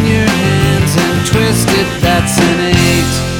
your hands and twist it, that's an 8.